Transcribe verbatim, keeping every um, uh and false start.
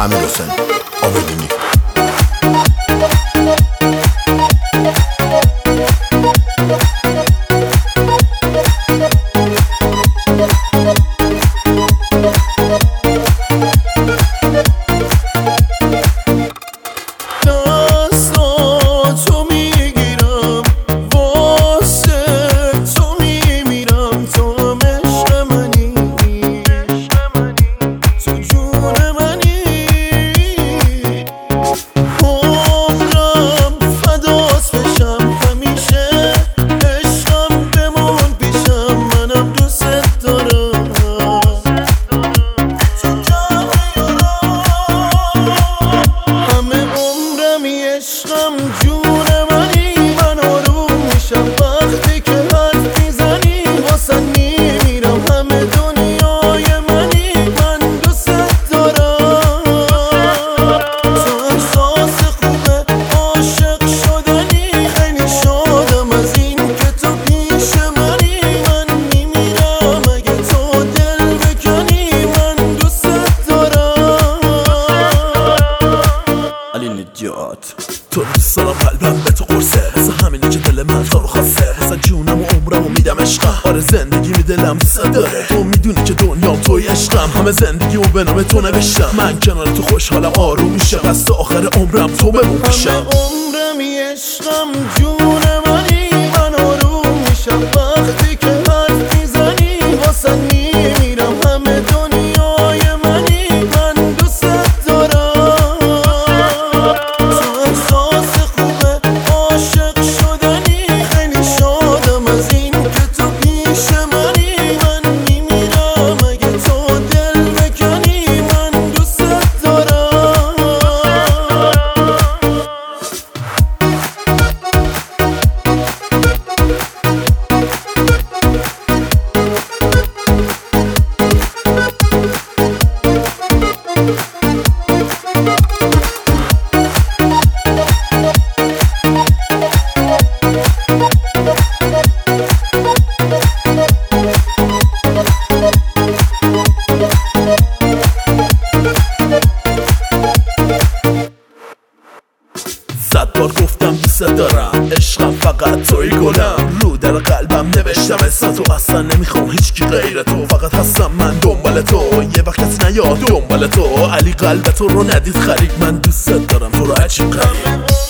امیر حسین آبدینی. عشقم جون منی، من آروم میشم وقتی که حرف میزنی، واسه میمیرم همه دنیای منی، من دوست دارم. تو احساس خوبه عاشق شدنی، خیلی شادم از این که تو پیش منی، من میمیرم اگه تو دل بکنی، من دوست دارم. علی نجات تو دوست دارم، قلبم به تو قرصه، واسه همینه که دل من تو رو خواسته، واسه جونم و عمرم و میدم عشقم. آره زندگی می دلم دوست داره، تو میدونی که دنیام توی عشقم، همه زندگی و به نام تو نوشتم، من کنار تو خوشحالم آروم میشه، پس تا آخر عمرم تو بمون پیشم. همه عمرمی عشقم جون منی، من آروم میشم وقتی که حرف میزنی، واسه میمیرم همه دنیای منی، من دوست دارم. تو احساس خوبه عاشق شدنی، خیلی شادم از این که تو پیش منی، من میمیرم اگه تو دل بکنی، من دوست دارم. صد بار گفتم دوست دارم، عشقم فقط توی گلم، رو در قلبم نوشتم اسم تو، اصلا نمیخوام هیچکی غیر تو، فقط هستم من دنبال تو، یه وقت کسی نیاد دنبال تو، علی قلب تو رو ندید خرید، من دوست دارم تو رو عجیب غریب.